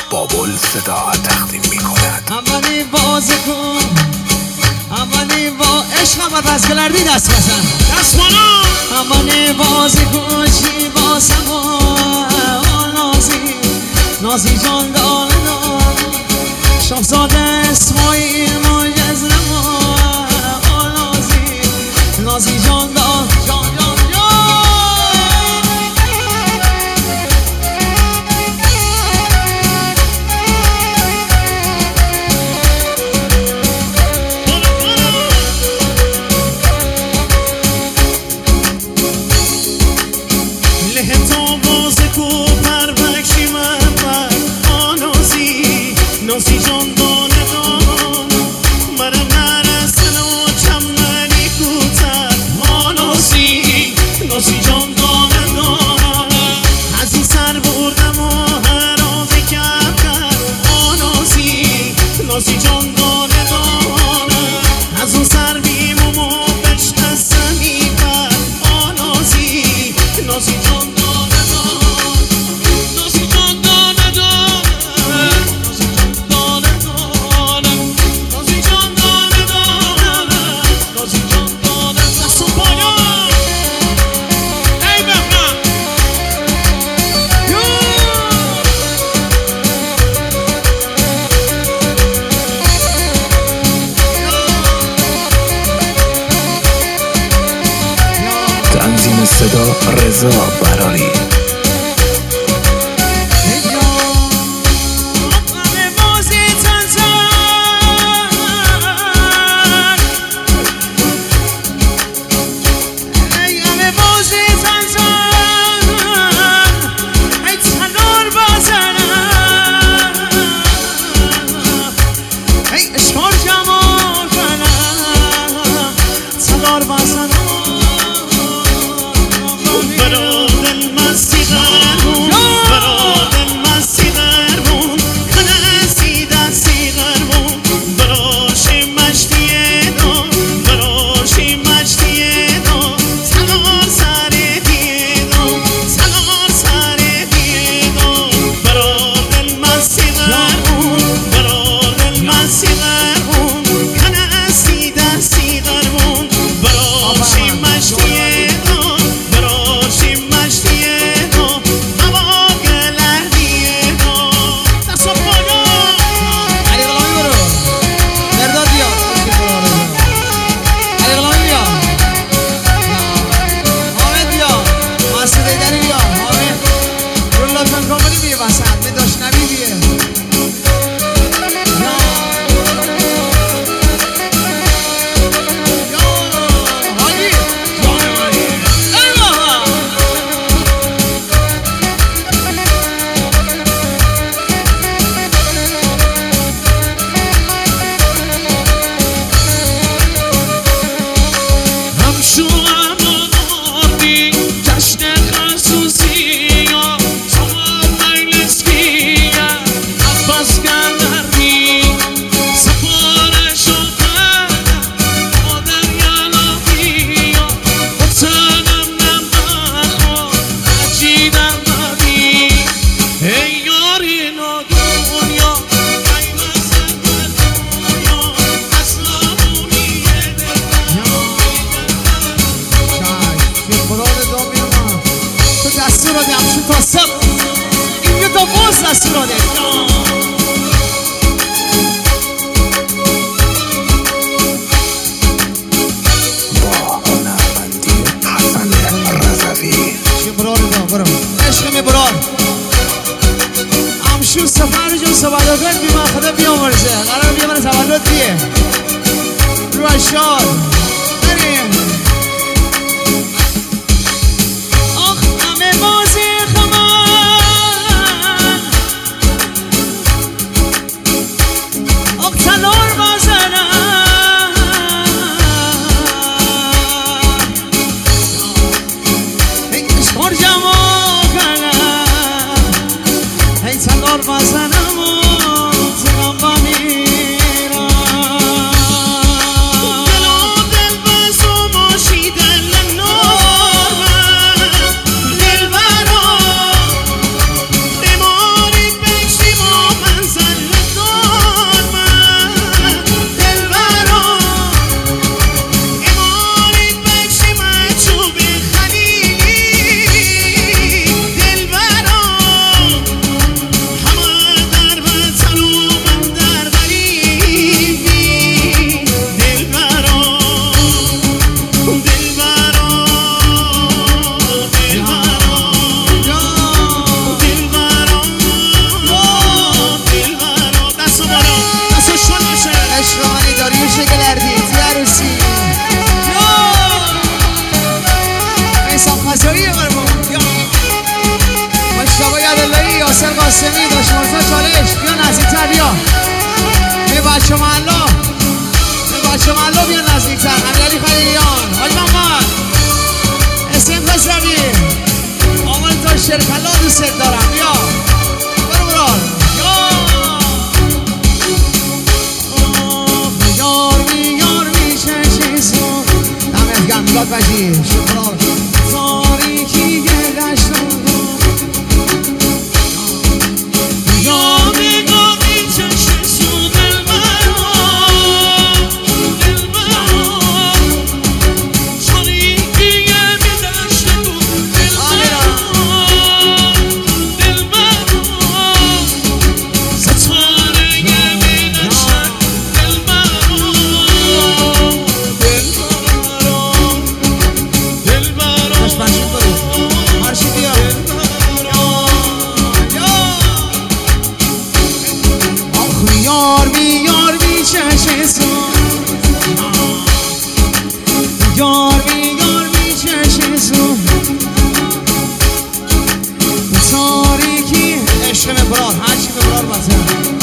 بابل صدا تقدیم میکند. اولی بازی کن، اولی با عشق هم بس کلردی دست بزن، دست بالا. اولی بازی کن چی باسم نازی، نازی جان دال دال شاهزاده اسماعیل مجز نما نازی، نازی جان دال جان جان نازی جان دانه دان مرم نرسن و چم نلی کوتر نازی، نازی جان دانه دان از این سر بردم و هر آزی کم کرد نازی، نازی جان دانه دان از اون سر بیموم و بشکستم این پر نازی، نازی جان دانه دان، نازی جان دانه دان. تنظیم صدا رضا براری. شو سفر جون سوالات بی ما خدا بیامرزه قرار بیامرزه سوالات دیه رو اشار بریم آخ همه بازی خمان آخ تلار بازنم اشکار جمع کنم هی تلار بازنم و تلام با میرم قاسمی داشت مرزا چالش بیا نزدیکتر بیا به بچه محلا بیا نزدیکتر امیرعلی خلیلیان حاج محمد اسم خسروی آمال تا شرکلا دوست دارم بیا برو برار یار میشه سو دمت گرم میلاد بجی شکران تاریکی گشتم تاریکی عشق مبرار هرچی مبرار باشه